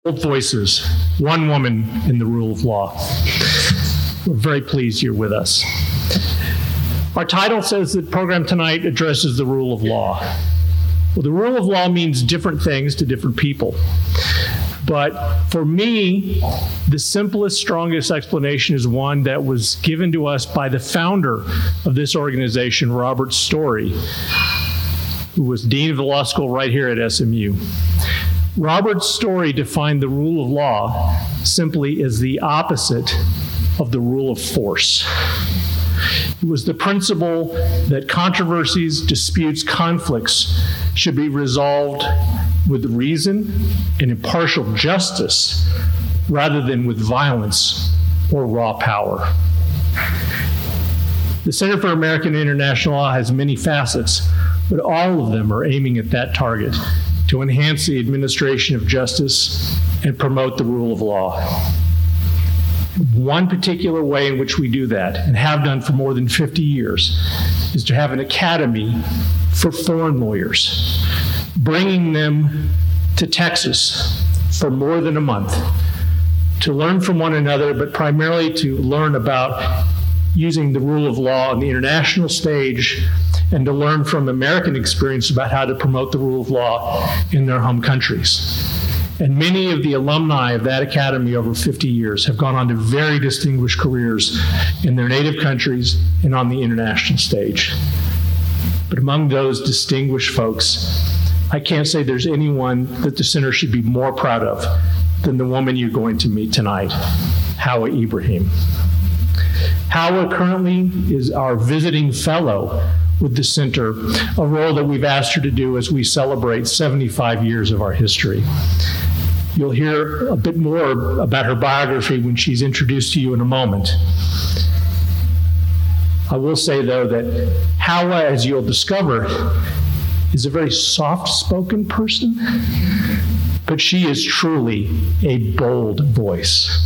Bold voices, one woman in the rule of law. We're very pleased you're with us. Our title says that the program tonight addresses the rule of law. Well, the rule of law means different things to different people. But for me, the simplest, strongest explanation is one that was given to us by the founder of this organization, Robert Story, who was dean of the law school right here at SMU. Robert Story defined the rule of law simply as the opposite of the rule of force. It was the principle that controversies, disputes, conflicts should be resolved with reason and impartial justice rather than with violence or raw power. The Center for American and International Law has many facets, but all of them are aiming at that target: to enhance the administration of justice and promote the rule of law. One particular way in which we do that, and have done for more than 50 years, is to have an academy for foreign lawyers, bringing them to Texas for more than a month to learn from one another, but primarily to learn about using the rule of law on the international stage and to learn from American experience about how to promote the rule of law in their home countries. And many of the alumni of that academy over 50 years have gone on to very distinguished careers in their native countries and on the international stage. But among those distinguished folks, I can't say there's anyone that the center should be more proud of than the woman you're going to meet tonight, Hawa Ibrahim. Hawa currently is our visiting fellow with the center, a role that we've asked her to do as we celebrate 75 years of our history. You'll hear a bit more about her biography when she's introduced to you in a moment. I will say, though, that Hawa, as you'll discover, is a very soft-spoken person, but she is truly a bold voice.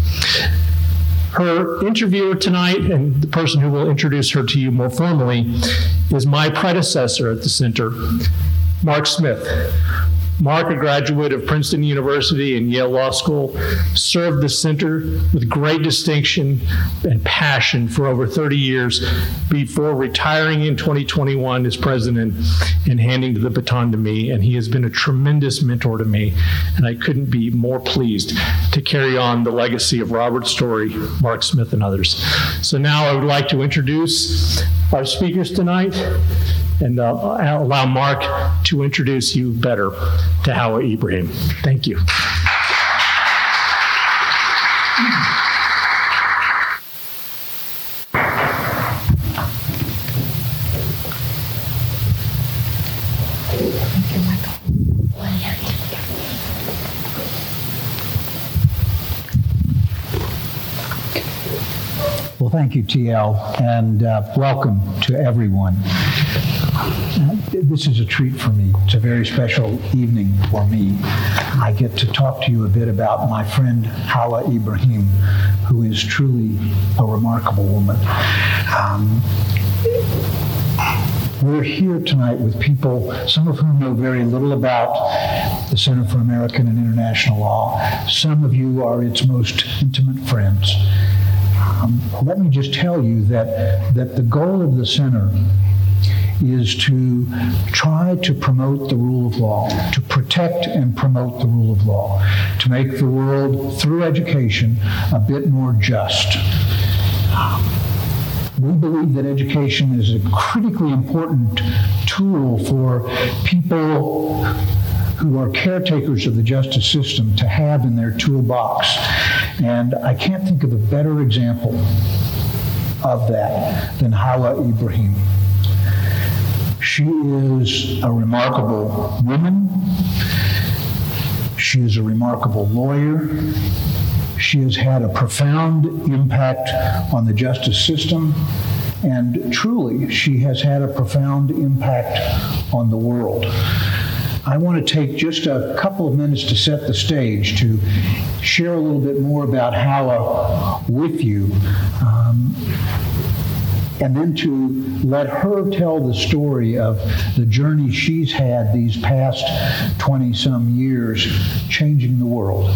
Her interviewer tonight, and the person who will introduce her to you more formally, is my predecessor at the center, Mark Smith. Mark, a graduate of Princeton University and Yale Law School, served the center with great distinction and passion for over 30 years before retiring in 2021 as president and handing the baton to me. And he has been a tremendous mentor to me, and I couldn't be more pleased to carry on the legacy of Robert Story, Mark Smith, and others. So now I would like to introduce our speakers tonight, and I'll allow Mark to introduce you better to Hawa Ibrahim. Thank you. Well, thank you, TL, and welcome to everyone. This is a treat for me. It's a very special evening for me. I get to talk to you a bit about my friend Hawa Ibrahim, who is truly a remarkable woman. We're here tonight with people, some of whom know very little about the Center for American and International Law. Some of you are its most intimate friends. Let me just tell you that the goal of the center is to try to promote the rule of law, to protect and promote the rule of law, to make the world, through education, a bit more just. We believe that education is a critically important tool for people who are caretakers of the justice system to have in their toolbox. And I can't think of a better example of that than Hawa Ibrahim. She is a remarkable woman. She is a remarkable lawyer. She has had a profound impact on the justice system. And truly, she has had a profound impact on the world. I want to take just a couple of minutes to set the stage, to share a little bit more about Hawa with you. and then to let her tell the story of the journey she's had these past 20-some years changing the world.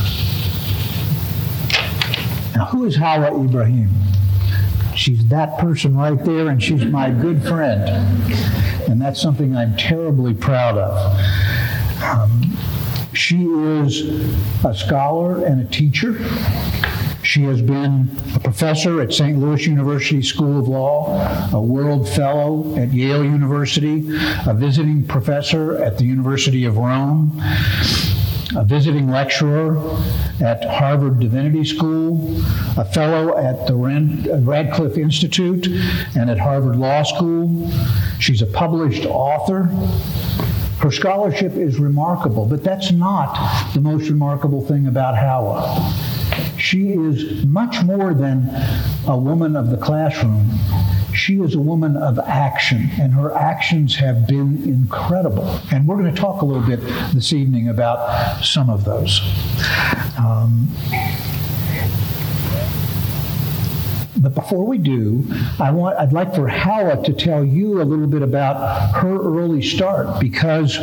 Now, who is Hawa Ibrahim? She's that person right there, and she's my good friend. And that's something I'm terribly proud of. She is a scholar and a teacher. She has been a professor at St. Louis University School of Law, a World Fellow at Yale University, a visiting professor at the University of Rome, a visiting lecturer at Harvard Divinity School, a fellow at the Radcliffe Institute and at Harvard Law School. She's a published author. Her scholarship is remarkable, but that's not the most remarkable thing about Hawa. She is much more than a woman of the classroom. She is a woman of action, and her actions have been incredible. And we're going to talk a little bit this evening about some of those. But before we do, I'd like for Hawa to tell you a little bit about her early start, because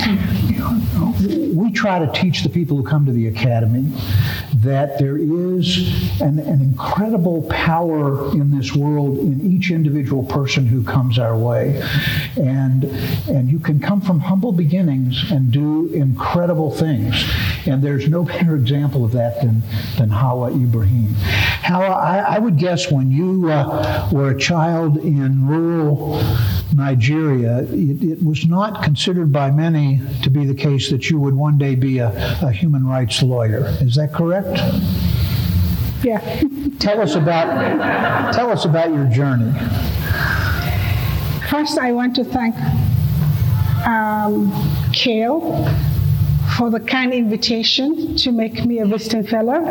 we try to teach the people who come to the Academy that there is an incredible power in this world in each individual person who comes our way. And you can come from humble beginnings and do incredible things. And there's no better example of that than Hawa Ibrahim. Hawa, I would guess when you were a child in rural Nigeria, it was not considered by many to be the case that you would one day be a human rights lawyer. Is that correct? Yeah. Tell us about your journey. First, I want to thank Kale for the kind invitation to make me a visiting fellow.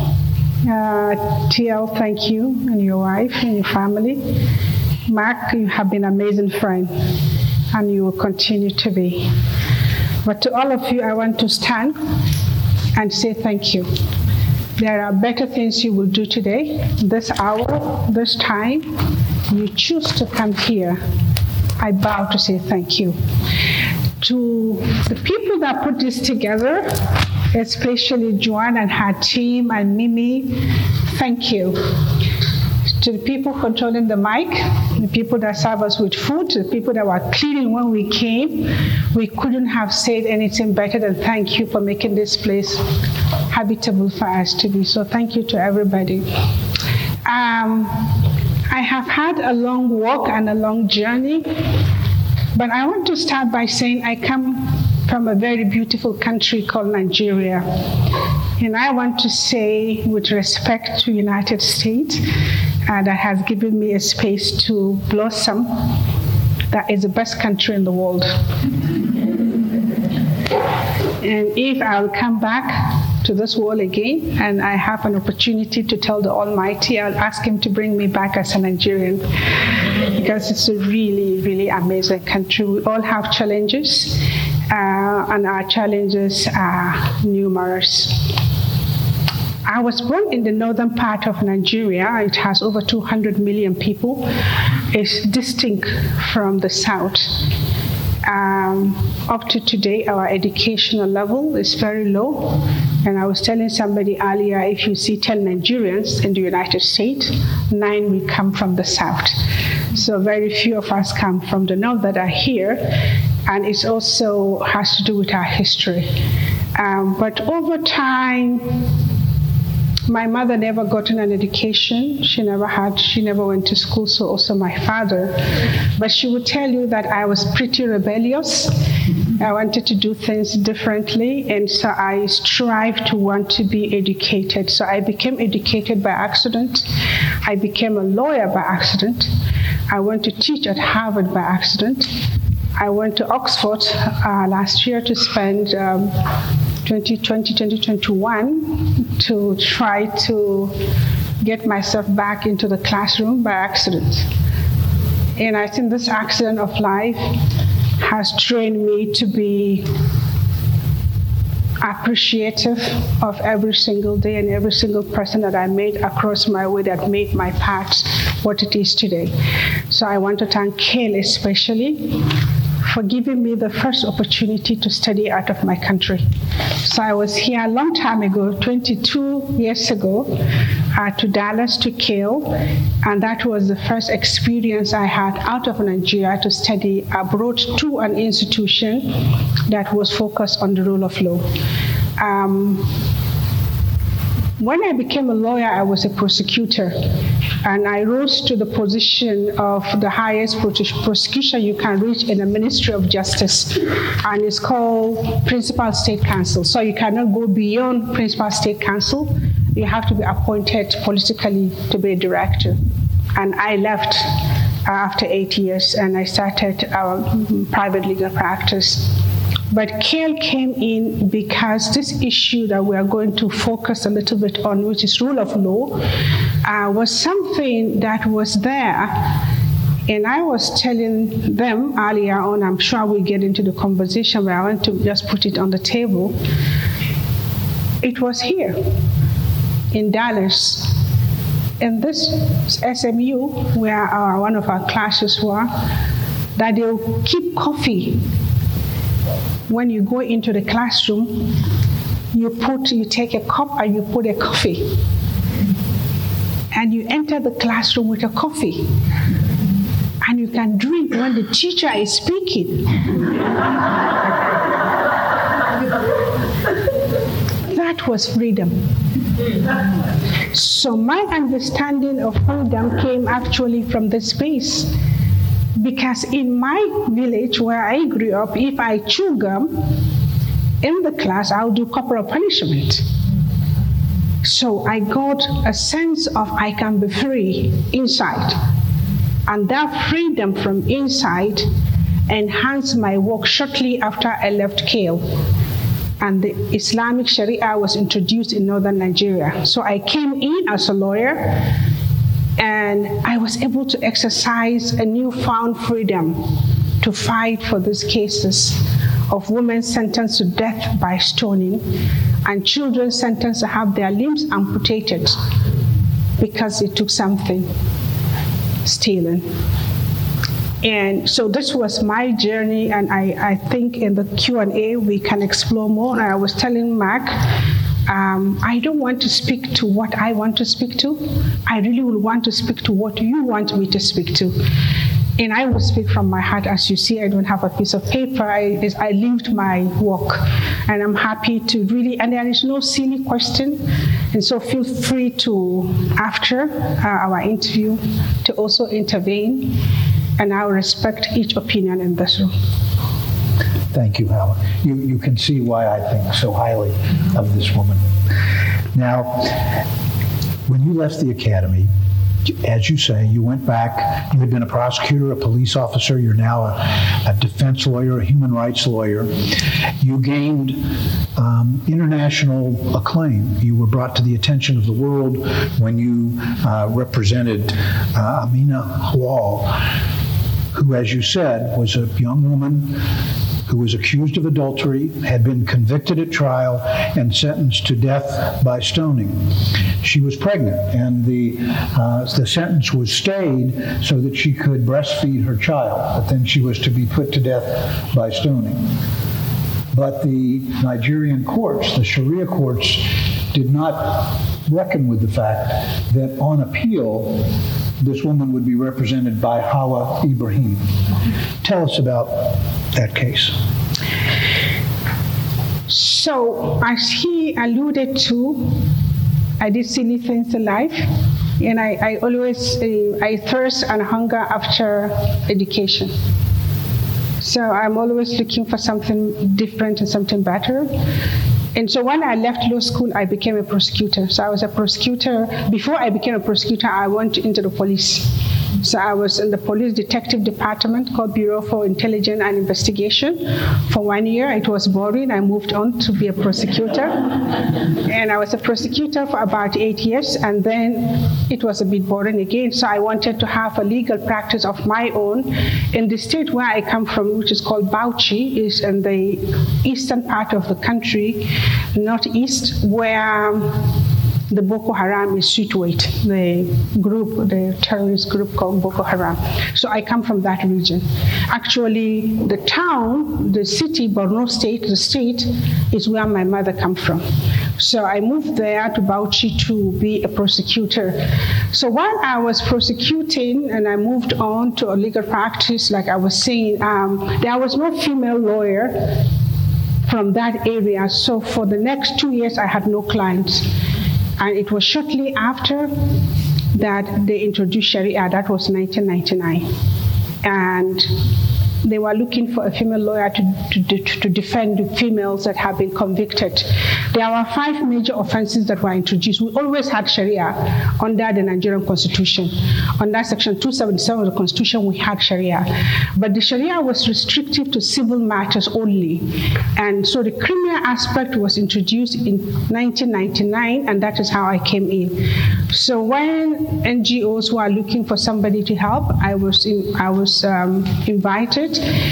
TL, thank you, and your wife and your family. Mark, you have been an amazing friend, and you will continue to be. But to all of you, I want to stand and say thank you. There are better things you will do today, this hour, this time. You choose to come here. I bow to say thank you. To the people that put this together, especially Joanne and her team and Mimi, thank you. To the people controlling the mic, the people that serve us with food, to the people that were cleaning when we came, we couldn't have said anything better than thank you for making this place habitable for us to be. So thank you to everybody. I have had a long walk and a long journey, but I want to start by saying I come from a very beautiful country called Nigeria. And I want to say, with respect to the United States, that has given me a space to blossom, that is the best country in the world. And if I'll come back to this world again and I have an opportunity to tell the Almighty, I'll ask him to bring me back as a Nigerian, because it's a really, really amazing country. We all have challenges, and our challenges are numerous. I was born in the northern part of Nigeria. It has over 200 million people. It's distinct from the south. Up to today, our educational level is very low. And I was telling somebody earlier, if you see 10 Nigerians in the United States, 9 will come from the south. So very few of us come from the north that are here. And it also has to do with our history. But over time, my mother never gotten an education. She never went to school, so also my father. But she would tell you that I was pretty rebellious. I wanted to do things differently, and so I strived to want to be educated. So I became educated by accident. I became a lawyer by accident. I went to teach at Harvard by accident. I went to Oxford last year to spend 2021 to try to get myself back into the classroom by accident. And I think this accident of life has trained me to be appreciative of every single day and every single person that I met across my way that made my path what it is today. So I want to thank CAIL especially for giving me the first opportunity to study out of my country. So I was here a long time ago, 22 years ago, to Dallas, to CAIL, and that was the first experience I had out of Nigeria to study abroad to an institution that was focused on the rule of law. When I became a lawyer, I was a prosecutor, and I rose to the position of the highest prosecution you can reach in the Ministry of Justice, and it's called Principal State Counsel. So you cannot go beyond Principal State Counsel. You have to be appointed politically to be a director. And I left after 8 years, and I started private legal practice. But CAIL came in because this issue that we are going to focus a little bit on, which is rule of law, was something that was there. And I was telling them earlier on, I'm sure we'll get into the conversation, but I want to just put it on the table. It was here in Dallas, in this SMU, where one of our classes were, that they'll keep coffee. When you go into the classroom, you take a cup and you put a coffee. And you enter the classroom with a coffee. And you can drink when the teacher is speaking. That was freedom. So my understanding of freedom came actually from this space. Because in my village where I grew up, if I chew gum in the class, I'll do corporal punishment. So I got a sense of I can be free inside. And that freedom from inside enhanced my work shortly after I left CAIL. And the Islamic Sharia was introduced in northern Nigeria. So I came in as a lawyer, and I was able to exercise a newfound freedom to fight for these cases of women sentenced to death by stoning and children sentenced to have their limbs amputated because they took something, stealing. And so this was my journey, and I think in the Q&A we can explore more. And I was telling Mark, I don't want to speak to what I want to speak to. I really would want to speak to what you want me to speak to. And I will speak from my heart. As you see, I don't have a piece of paper. I lived my work. And I'm happy to really, and there is no silly question. And so feel free to, after our interview, to also intervene. And I will respect each opinion in this room. Thank you, Helen. You can see why I think so highly of this woman. Now, when you left the academy, as you say, you went back, you had been a prosecutor, a police officer, you're now a defense lawyer, a human rights lawyer. You gained international acclaim. You were brought to the attention of the world when you represented Amina Hawal, who, as you said, was a young woman who was accused of adultery, had been convicted at trial, and sentenced to death by stoning. She was pregnant, and the sentence was stayed so that she could breastfeed her child, but then she was to be put to death by stoning. But the Nigerian courts, the Sharia courts, did not reckon with the fact that on appeal, this woman would be represented by Hawa Ibrahim. Tell us about that case. So, as he alluded to, I did silly things in life, and I always thirst and hunger after education. So I'm always looking for something different and something better. And so when I left law school, I became a prosecutor. So I was a prosecutor. Before I became a prosecutor, I went into the police. So I was in the police detective department called Bureau for Intelligence and Investigation for 1 year. It was boring. I moved on to be a prosecutor. And I was a prosecutor for about 8 years, and then it was a bit boring again. So I wanted to have a legal practice of my own. In the state where I come from, which is called Bauchi, is in the eastern part of the country, northeast, where the Boko Haram is Sweetwaite, the terrorist group called Boko Haram. So I come from that region. Actually, the town, the city, Borno State, the state, is where my mother comes from. So I moved there to Bauchi to be a prosecutor. So while I was prosecuting and I moved on to a legal practice, like I was saying, there was no female lawyer from that area. So for the next 2 years, I had no clients. And it was shortly after that they introduced Sharia. That was 1999. And they were looking for a female lawyer to defend the females that have been convicted. There were 5 major offenses that were introduced. We always had Sharia under the Nigerian Constitution. Under Section 277 of the Constitution, we had Sharia. But the Sharia was restrictive to civil matters only. And so the criminal aspect was introduced in 1999, and that is how I came in. So when NGOs were looking for somebody to help, I was invited.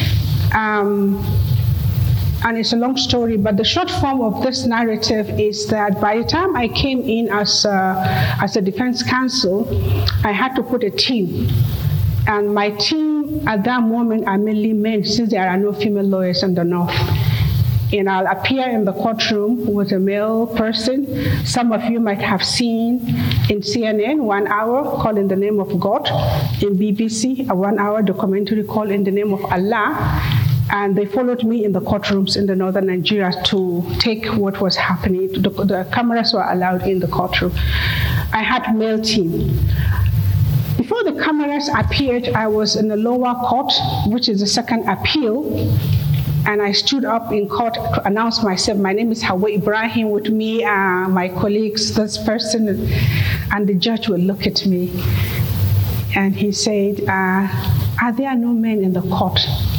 And it's a long story, but the short form of this narrative is that by the time I came in as a defense counsel, I had to put a team. And my team at that moment are mainly men, since there are no female lawyers in the North. And I'll appear in the courtroom with a male person. Some of you might have seen in CNN 1 hour called In the Name of God, in BBC a 1 hour documentary called In the Name of Allah. And they followed me in the courtrooms in the northern Nigeria to take what was happening. The cameras were allowed in the courtroom. I had male team. Before the cameras appeared, I was in the lower court, which is the second appeal. And I stood up in court to announce myself. My name is Hawa Ibrahim. With me, my colleagues, this person, and the judge will look at me. And he said, are there no men in the court?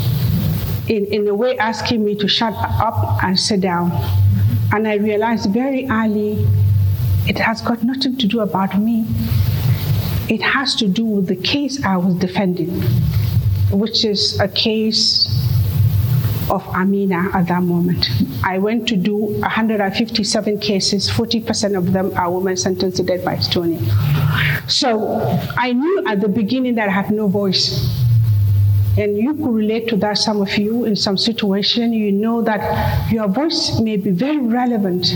In a way asking me to shut up and sit down. And I realized very early, it has got nothing to do about me. It has to do with the case I was defending, which is a case of Amina at that moment. I went to do 157 cases, 40% of them are women sentenced to death by stoning. So I knew at the beginning that I had no voice. And you could relate to that, some of you, in some situation. You know that your voice may be very relevant,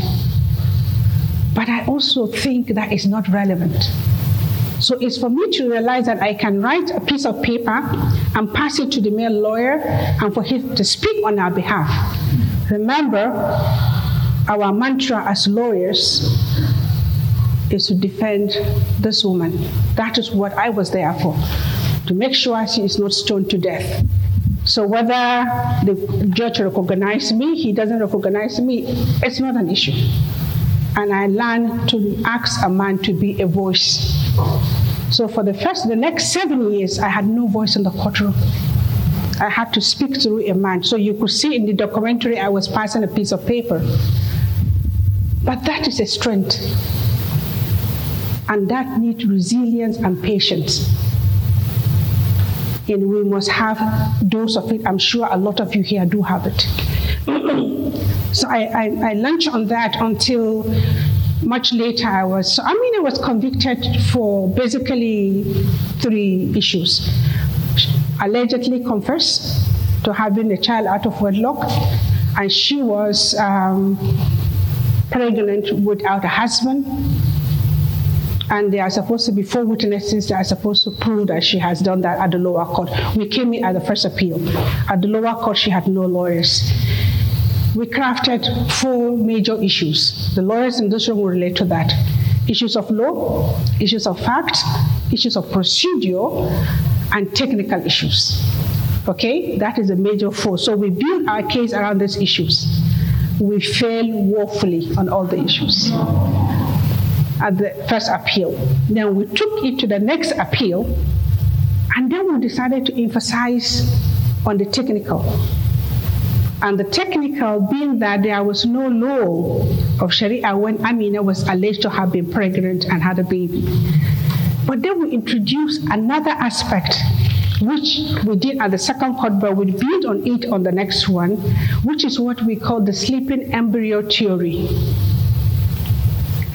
but I also think that it's not relevant. So it's for me to realize that I can write a piece of paper and pass it to the male lawyer and for him to speak on our behalf. Remember, our mantra as lawyers is to defend this woman. That is what I was there for, to make sure she is not stoned to death. So whether the judge recognizes me, he doesn't recognize me, it's not an issue. And I learned to ask a man to be a voice. So for the next 7 years, I had no voice in the courtroom. I had to speak through a man. So you could see in the documentary, I was passing a piece of paper. But that is a strength. And that needs resilience and patience. And we must have dose of it. I'm sure a lot of you here do have it. So I launched on that until much later I was convicted for basically 3 issues. Allegedly confessed to having a child out of wedlock, and she was pregnant without a husband. And there are supposed to be 4 witnesses that are supposed to prove that she has done that at the lower court. We came in at the first appeal. At the lower court, she had no lawyers. We crafted 4 major issues. The lawyers in this room will relate to that. Issues of law, issues of fact, issues of procedure, and technical issues. Okay? That is a major 4. So we built our case around these issues. We failed woefully on all the issues at the first appeal. Then we took it to the next appeal, and then we decided to emphasize on the technical. And the technical being that there was no law of Sharia when Amina was alleged to have been pregnant and had a baby. But then we introduced another aspect, which we did at the second court, but we built on it on the next one, which is what we call the sleeping embryo theory.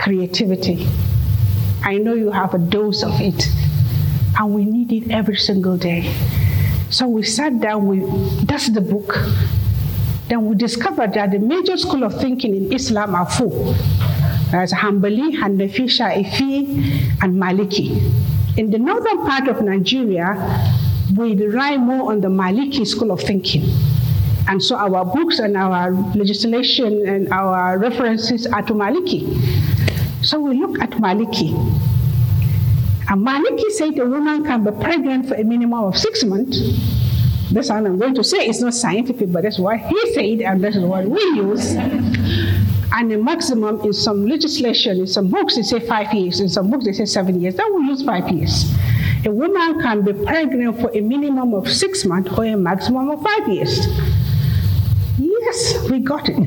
creativity. I know you have a dose of it, and we need it every single day. So we sat down, that's the book. Then we discovered that the major school of thinking in Islam are four. There's Hanbali, Hanafi, Shafi'i, and Maliki. In the northern part of Nigeria, we rely more on the Maliki school of thinking. And so our books and our legislation and our references are to Maliki. So we look at Maliki. And Maliki said a woman can be pregnant for a minimum of 6 months. That's what I'm going to say. It's not scientific, but that's what he said, and that's what we use. And the maximum in some legislation, in some books, they say 5 years. In some books, they say 7 years. Then we use 5 years. A woman can be pregnant for a minimum of 6 months or a maximum of 5 years. Yes, we got it.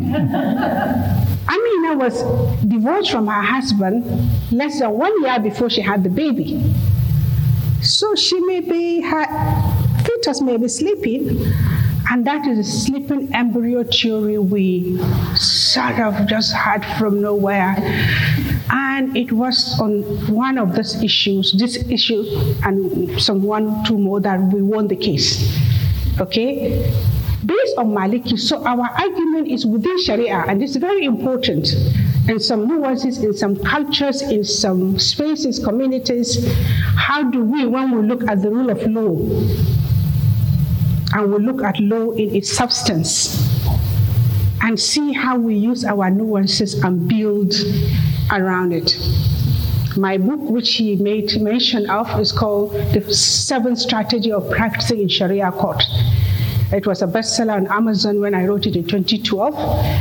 Amina was divorced from her husband less than 1 year before she had the baby. So her fetus may be sleeping, and that is a sleeping embryo theory we sort of just had from nowhere. And it was on one of these issues, this issue, and some 1-2 more, that we won the case. Okay? Based on Maliki, so our argument is within Sharia, and it's very important. And some nuances in some cultures, in some spaces, communities. How do we, when we look at the rule of law, and we look at law in its substance, and see how we use our nuances and build around it? My book, which he made mention of, is called The 7th Strategy of Practicing in Sharia Court. It was a bestseller on Amazon when I wrote it in 2012.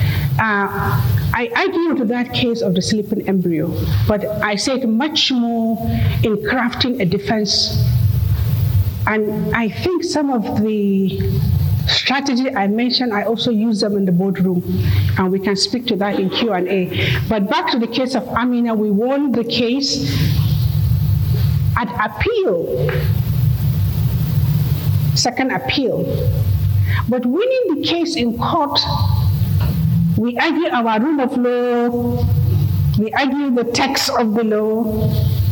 I argued that case of the sleeping embryo, but I said much more in crafting a defense. And I think some of the strategy I mentioned, I also use them in the boardroom, and we can speak to that in Q&A. But back to the case of Amina, we won the case at appeal, second appeal. But winning the case in court, we argue our rule of law, we argue the text of the law,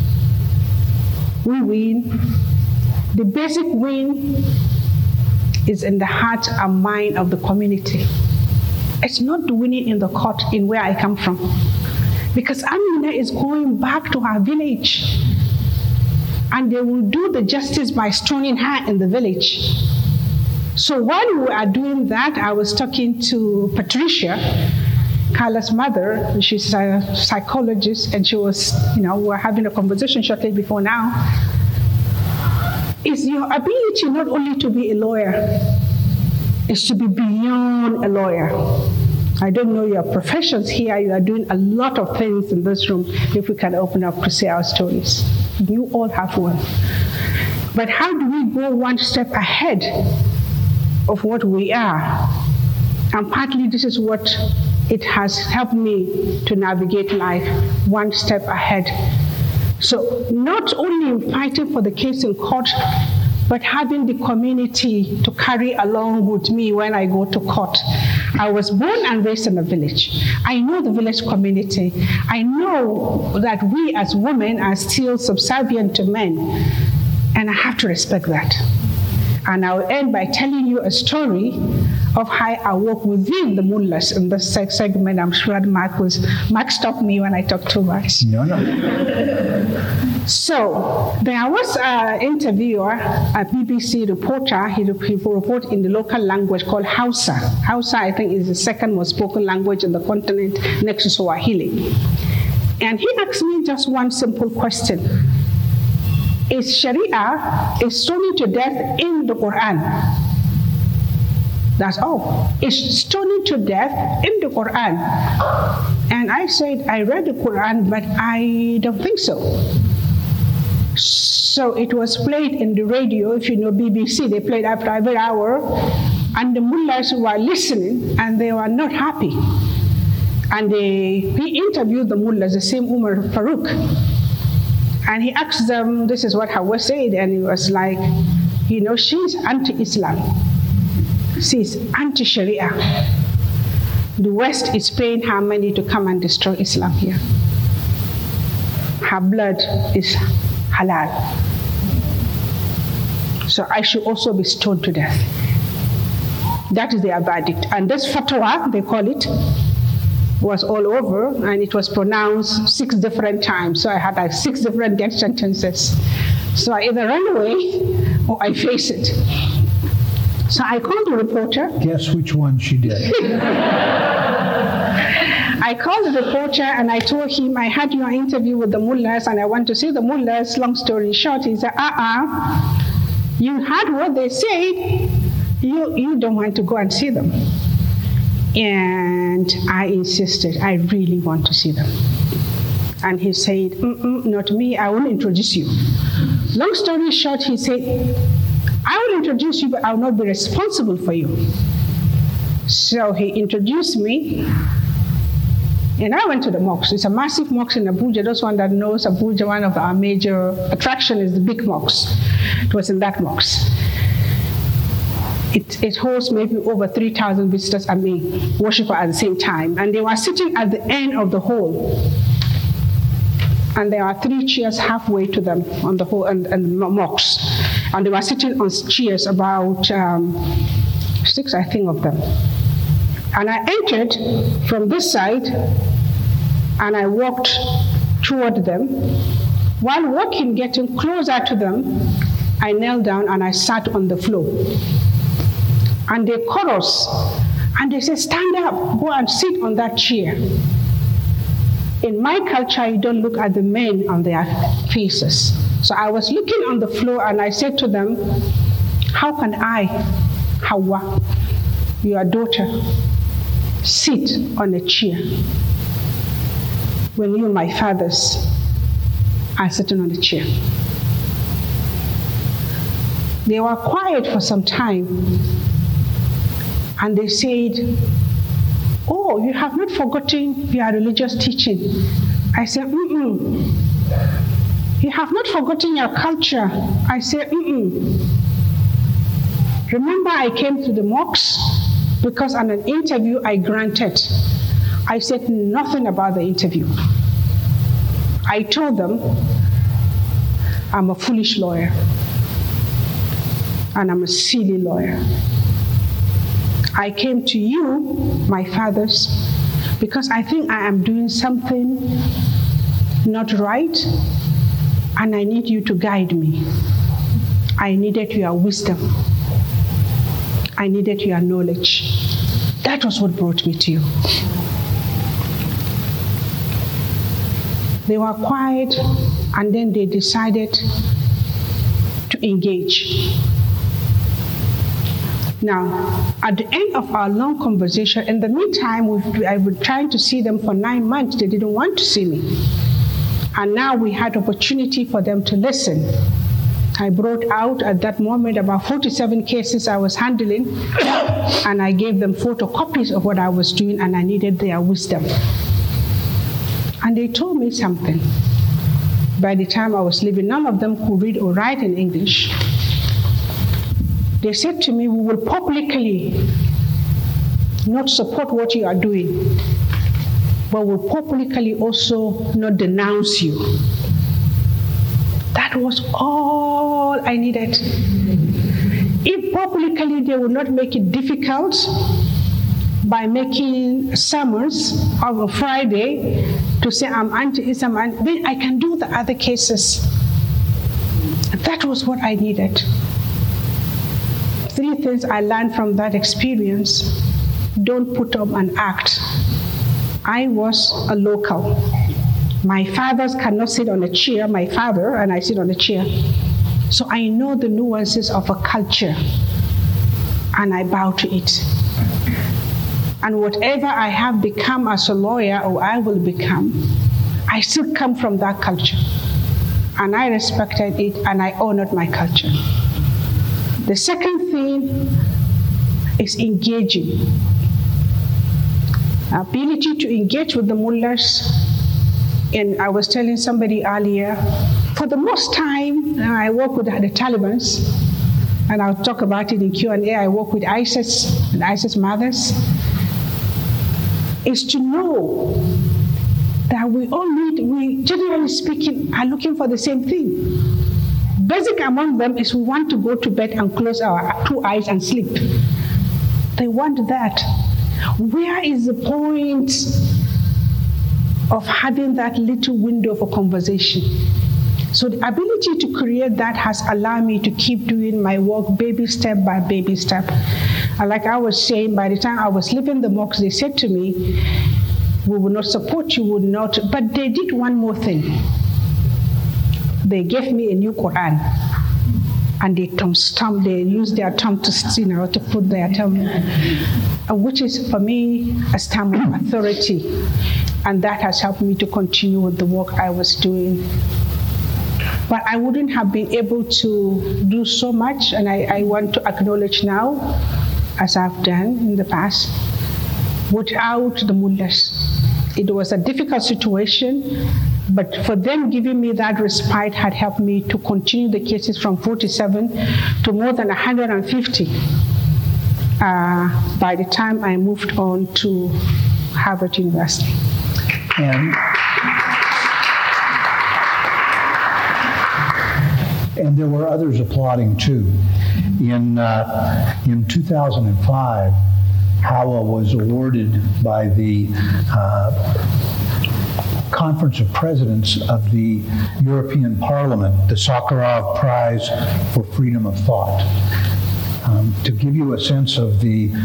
we win. The basic win is in the heart and mind of the community. It's not the winning in the court in where I come from. Because Amina is going back to her village, and they will do the justice by stoning her in the village. So while we are doing that, I was talking to Patricia, Carla's mother. She's a psychologist, and she was, we were having a conversation shortly before now. It's your ability not only to be a lawyer, it's to be beyond a lawyer. I don't know your professions here. You are doing a lot of things in this room. If we can open up to say our stories. You all have one. But how do we go one step ahead of what we are? And partly this is what it has helped me to navigate life, one step ahead. So not only fighting for the case in court, but having the community to carry along with me when I go to court. I was born and raised in a village. I know the village community. I know that we as women are still subservient to men, and I have to respect that. And I'll end by telling you a story of how I work within the mullahs in this segment. I'm sure Mark stopped me when I talk too much. No. So there was an interviewer, a BBC reporter. He reported in the local language called Hausa. Hausa, I think, is the second most spoken language in the continent next to Swahili. And he asked me just one simple question. Is Sharia, is stoning to death in the Quran? That's all. Is stoning to death in the Quran? And I said, I read the Quran, but I don't think so. So it was played in the radio. If you know BBC, they played after every hour. And the mullahs were listening, and they were not happy. And he interviewed the mullahs, the same Umar Farouk. And he asked them, this is what Hawa said, and he was like, she's anti-Islam. She's anti-Sharia. The West is paying her money to come and destroy Islam here. her blood is halal. So I should also be stoned to death. That is their verdict. And this fatwa, they call it, was all over, and it was pronounced 6 different times. So I had like 6 different death sentences. So I either run away or I face it. So I called the reporter. Guess which one she did. I called the reporter and I told him, I had your interview with the mullahs and I want to see the mullahs. Long story short, he said, you heard what they said. You don't want to go and see them. And I insisted, I really want to see them. And he said, not me, I will introduce you. Long story short, he said, I will introduce you, but I will not be responsible for you. So he introduced me, and I went to the mosque. It's a massive mosque in Abuja. Those one that knows Abuja, one of our major attractions is the big mosque. It was in that mosque. It holds maybe over 3,000 visitors, worshippers at the same time. And they were sitting at the end of the hall. And there are 3 chairs halfway to them on the whole and the mosque. And they were sitting on chairs, about 6, I think, of them. And I entered from this side, and I walked toward them. While walking, getting closer to them, I knelt down and I sat on the floor. And they chorus, and they say, stand up, go and sit on that chair. In my culture, you don't look at the men on their faces. So I was looking on the floor and I said to them, how can I, Hawa, your daughter, sit on a chair when you, my fathers, are sitting on a chair? They were quiet for some time. And they said, oh, you have not forgotten your religious teaching. I said, You have not forgotten your culture. I said, Remember, I came to the mosque because on an interview I granted. I said nothing about the interview. I told them I'm a foolish lawyer and I'm a silly lawyer. I came to you, my fathers, because I think I am doing something not right, and I need you to guide me. I needed your wisdom. I needed your knowledge. That was what brought me to you. They were quiet, and then they decided to engage. Now, at the end of our long conversation, in the meantime, I've been trying to see them for 9 months. They didn't want to see me. And now we had opportunity for them to listen. I brought out at that moment about 47 cases I was handling, and I gave them photocopies of what I was doing, and I needed their wisdom. And they told me something. By the time I was leaving, none of them could read or write in English. They said to me, we will publicly not support what you are doing, but will publicly also not denounce you. That was all I needed. If publicly they would not make it difficult by making sermons on a Friday to say I'm anti-Islam, then I can do the other cases. That was what I needed. 3 things I learned from that experience. Don't put up an act. I was a local. My fathers cannot sit on a chair, my father, and I sit on a chair. So I know the nuances of a culture, and I bow to it. And whatever I have become as a lawyer, or I will become, I still come from that culture. And I respected it, and I honored my culture. The second thing is engaging. Ability to engage with the mullahs. And I was telling somebody earlier, for the most time, I work with the Taliban, and I'll talk about it in Q&A. I work with ISIS and ISIS mothers. Is to know that we generally speaking, are looking for the same thing. Basic among them is we want to go to bed and close our 2 eyes and sleep. They want that. Where is the point of having that little window for conversation? So the ability to create that has allowed me to keep doing my work baby step by baby step. And like I was saying, by the time I was leaving the mosque, they said to me, we will not support you, would not. But they did one more thing. They gave me a new Quran. And they used their tongue to put their tongue, which is for me a stamp of authority. And that has helped me to continue with the work I was doing. But I wouldn't have been able to do so much, and I want to acknowledge now, as I've done in the past, without the mullahs. It was a difficult situation, but for them giving me that respite had helped me to continue the cases from 47 to more than 150 by the time I moved on to Harvard University. And there were others applauding too. In 2005, Hawa was awarded by the Conference of Presidents of the European Parliament the Sakharov Prize for Freedom of Thought. To give you a sense of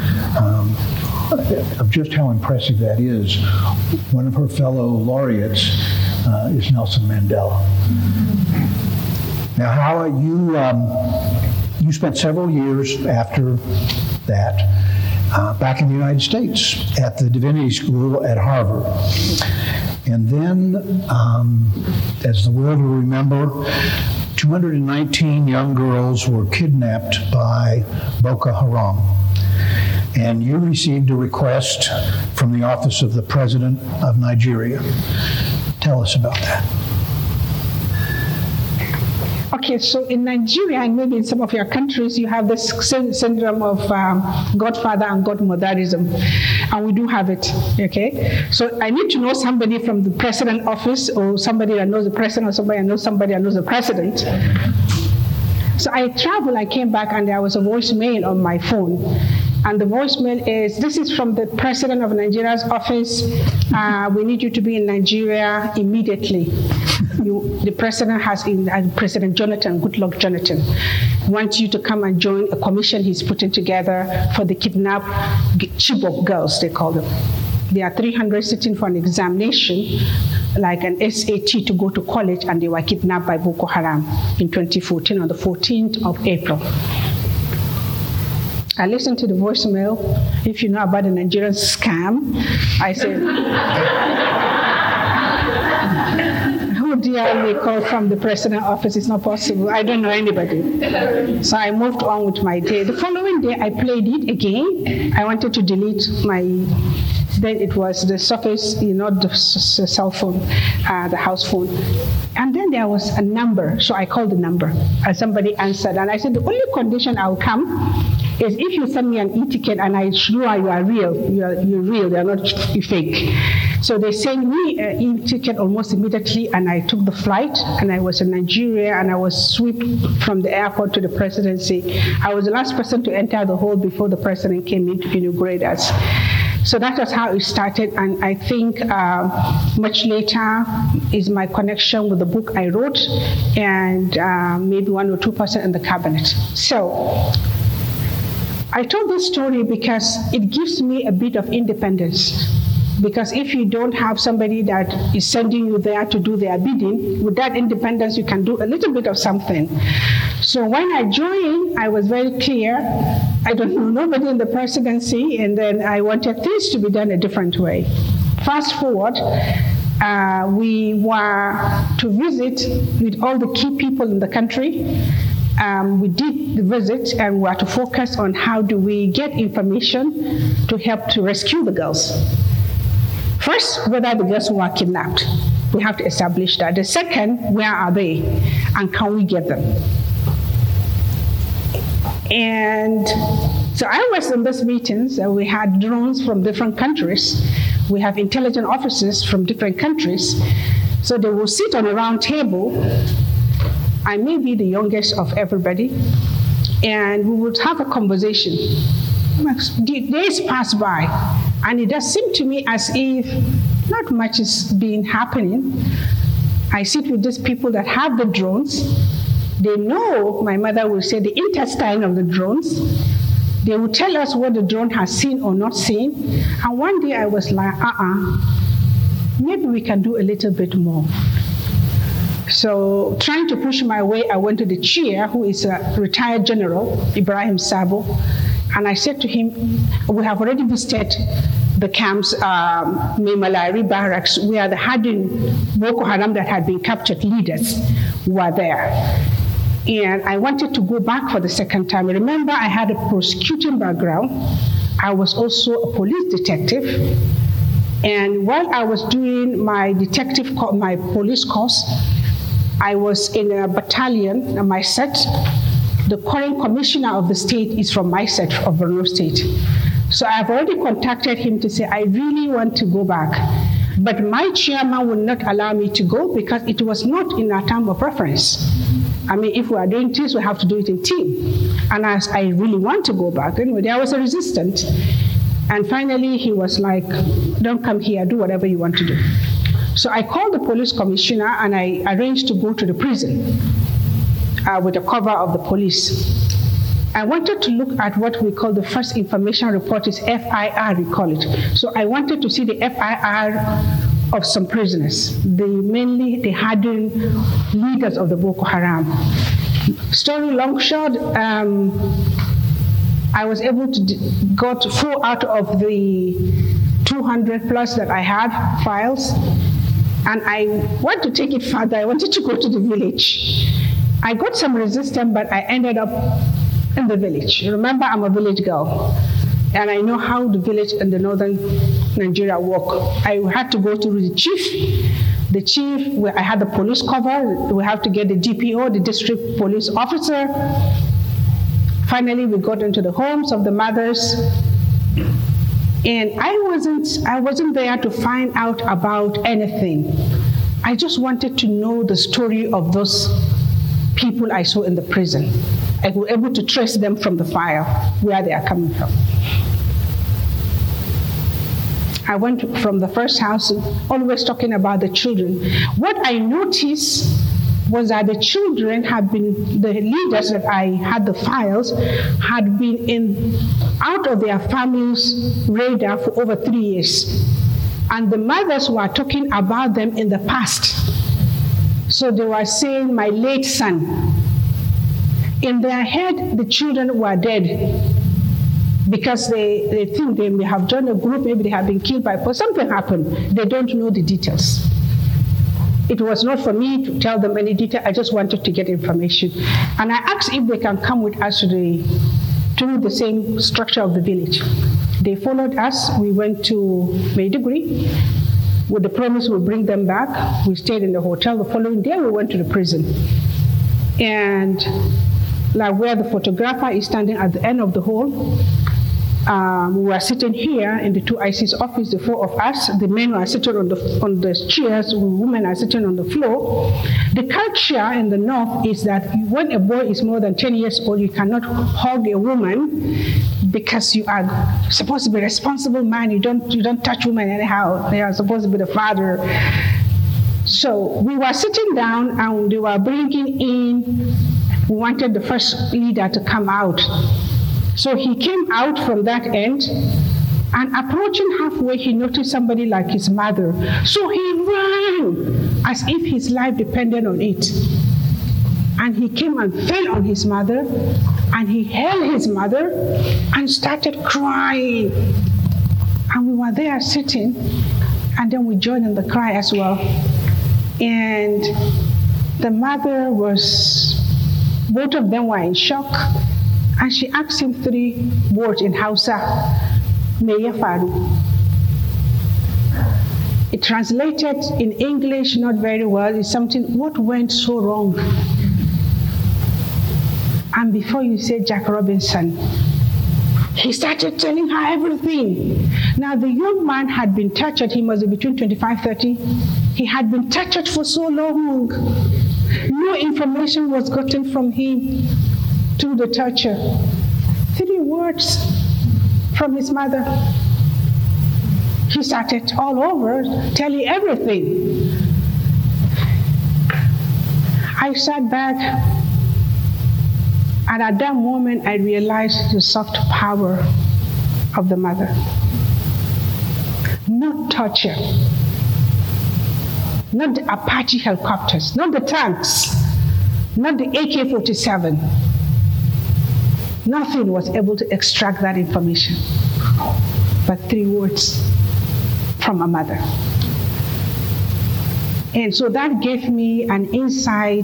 of just how impressive that is, one of her fellow laureates is Nelson Mandela. Now, Hawa, you spent several years after that back in the United States at the Divinity School at Harvard. And then, as the world will remember, 219 young girls were kidnapped by Boko Haram. And you received a request from the Office of the President of Nigeria. Tell us about that. Okay, so in Nigeria, and maybe in some of your countries, you have this syndrome of godfather and godmotherism, and we do have it, okay? So I need to know somebody from the president's office, or somebody that knows the president, or somebody that knows the president. So I traveled, I came back, and there was a voicemail on my phone. And the voicemail is, this is from the president of Nigeria's office. We need you to be in Nigeria immediately. The president President Jonathan, Goodluck Jonathan, wants you to come and join a commission he's putting together for the kidnapped Chibok girls, they call them. There are 300 sitting for an examination, like an SAT to go to college, and they were kidnapped by Boko Haram in 2014 on the 14th of April. I listened to the voicemail. If you know about the Nigerian scam, I said, who dare we call from the president's office? It's not possible. I don't know anybody. So I moved on with my day. The following day, I played it again. I wanted to delete then it was the Surface, the cell phone, the house phone. And then there was a number, so I called the number, and somebody answered. And I said, the only condition I'll come is if you send me an e-ticket and I sure you are real, you're real, you're not fake. So they sent me an e-ticket almost immediately, and I took the flight, and I was in Nigeria, and I was swept from the airport to the presidency. I was the last person to enter the hall before the president came in to inaugurate us. So that was how it started, and I think much later is my connection with the book I wrote, and maybe 1 or 2% in the cabinet. So I told this story because it gives me a bit of independence. Because if you don't have somebody that is sending you there to do their bidding, with that independence, you can do a little bit of something. So when I joined, I was very clear. I don't know nobody in the presidency, and then I wanted things to be done a different way. Fast forward, we were to visit with all the key people in the country. We did the visit, and we were to focus on how do we get information to help to rescue the girls. First, whether the girls were kidnapped. We have to establish that. The second, where are they, and can we get them? And so I was in these meetings, and we had drones from different countries. We have intelligence officers from different countries. So they will sit on a round table. I may be the youngest of everybody, and we would have a conversation. Days pass by, and it does seem to me as if not much is happening. I sit with these people that have the drones. They know, my mother will say, the intestine of the drones. They will tell us what the drone has seen or not seen. And one day I was like, maybe we can do a little bit more. So trying to push my way, I went to the chair, who is a retired general, Ibrahim Sabo, and I said to him, we have already visited the camps, Malari barracks, where the hardened Boko Haram that had been captured leaders were there. And I wanted to go back for the second time. Remember, I had a prosecuting background. I was also a police detective. And while I was doing my police course, I was in a battalion, my set. The current commissioner of the state is from my set of Borno State. So I've already contacted him to say, I really want to go back. But my chairman would not allow me to go because it was not in our time of preference. I mean, if we are doing this, we have to do it in team. And as I really want to go back, anyway, there was a resistance. And finally, he was like, don't come here, do whatever you want to do. So I called the police commissioner and I arranged to go to the prison with the cover of the police. I wanted to look at what we call the first information report, is FIR, we call it. So I wanted to see the FIR of some prisoners, mainly the hardened leaders of the Boko Haram. Story long short, I was able to got 4 out of the 200 plus that I had files, and I want to take it further. I wanted to go to the village. I got some resistance, but I ended up in the village. Remember, I'm a village girl, and I know how the village in the northern Nigeria work. I had to go to the chief. The chief, where I had the police cover, we have to get the DPO, the district police officer. Finally, we got into the homes of the mothers. And I wasn't there to find out about anything. I just wanted to know the story of those people I saw in the prison. I was able to trace them from the file, where they are coming from. I went from the first house, always talking about the children. What I noticed was that the children had been, the leaders that I had the files, had been out of their family's radar for over 3 years. And the mothers were talking about them in the past. So they were saying, my late son. In their head, the children were dead because they think they may have joined a group, maybe they have been killed by, but something happened. They don't know the details. It was not for me to tell them any detail. I just wanted to get information. And I asked if they can come with us to the same structure of the village. They followed us. We went to Maiduguri with the promise we'll bring them back. We stayed in the hotel. The following day, we went to the prison. And like where the photographer is standing at the end of the hall, we were sitting here in the 2IC's office, the 4 of us. The men were sitting on the chairs, the women are sitting on the floor. The culture in the north is that when a boy is more than 10 years old, you cannot hug a woman because you are supposed to be a responsible man. You don't touch women anyhow. They are supposed to be the father. So we were sitting down and they were bringing in, we wanted the first leader to come out. So he came out from that end, and approaching halfway, he noticed somebody like his mother. So he ran as if his life depended on it. And he came and fell on his mother, and he held his mother and started crying. And we were there sitting, and then we joined in the cry as well. And the mother both of them were in shock. And she asked him 3 words in Hausa, Me ya faru. It translated in English not very well. It's something, what went so wrong? And before you say Jack Robinson, He started telling her everything. Now, the young man had been tortured. He must be between 25, 30. He had been tortured for so long. No information was gotten from him through the torture. 3 words from his mother. He started all over, telling everything. I sat back, and at that moment, I realized the soft power of the mother. Not torture, not the Apache helicopters, not the tanks, not the AK-47. Nothing was able to extract that information, but 3 words from a mother. And so that gave me an insight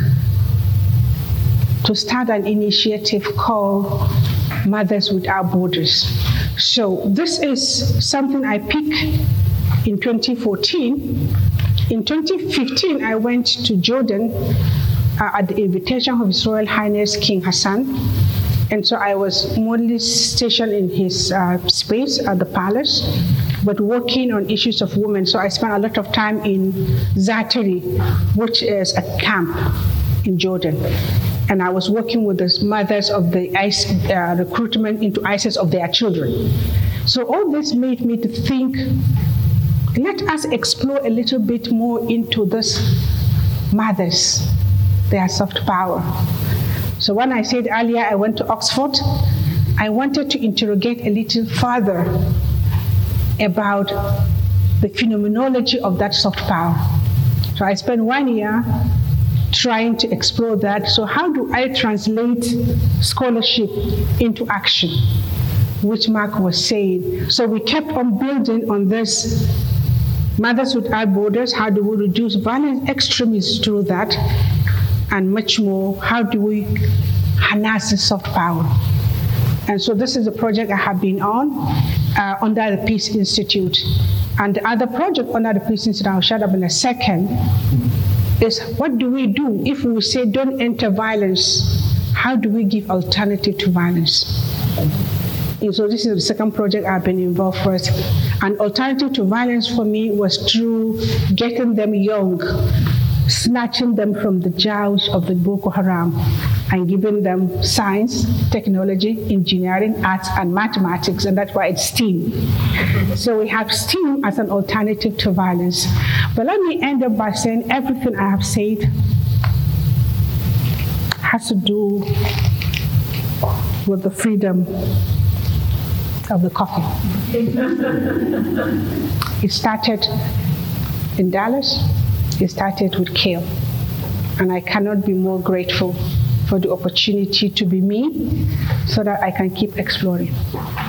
to start an initiative called Mothers Without Borders. So this is something I picked in 2014. In 2015, I went to Jordan at the invitation of His Royal Highness King Hassan. And so I was mostly stationed in his space at the palace, but working on issues of women. So I spent a lot of time in Zaatari, which is a camp in Jordan. And I was working with the mothers of the recruitment into ISIS of their children. So all this made me to think, let us explore a little bit more into this mothers, their soft power. So when I said earlier I went to Oxford, I wanted to interrogate a little further about the phenomenology of that soft power. So I spent 1 year trying to explore that. So how do I translate scholarship into action, which Mark was saying. So we kept on building on this. Mothers Without Borders, how do we reduce violent extremism through that? And much more, how do we harness the soft power? And so this is a project I have been on under the Peace Institute. And the other project under the Peace Institute, I'll shut up in a second, is what do we do if we say don't enter violence? How do we give alternative to violence? And so this is the second project I've been involved with. And alternative to violence for me was through getting them young, snatching them from the jaws of the Boko Haram and giving them science, technology, engineering, arts, and mathematics, and that's why it's STEAM. So we have STEAM as an alternative to violence. But let me end up by saying everything I have said has to do with the freedom of the coffee. It started in Dallas. It started with Kale. And I cannot be more grateful for the opportunity to be me so that I can keep exploring.